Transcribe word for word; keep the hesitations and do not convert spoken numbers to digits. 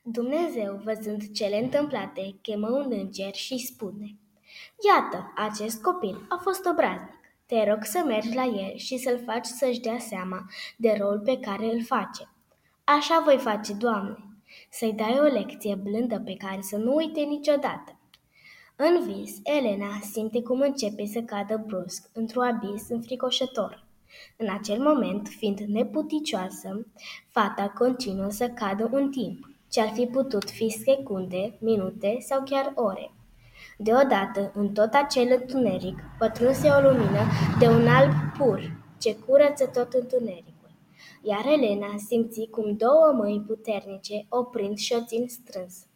Dumnezeu, văzând cele întâmplate, chemă un înger și spune: Iată, acest copil a fost obraznic. Te rog să mergi la el și să-l faci să-și dea seama de rol pe care îl face. Așa voi face, Doamne, să-i dai o lecție blândă pe care să nu uite niciodată. În vis, Elena simte cum începe să cadă brusc într-un abis înfricoșător. În acel moment, fiind neputicioasă, fata continuă să cadă un timp, ce ar fi putut fi secunde, minute sau chiar ore. Deodată, în tot acel întuneric, pătrunse o lumină de un alb pur, ce curăță tot întunericul. Iar Elena simți cum două mâini puternice o prind și o țin strâns.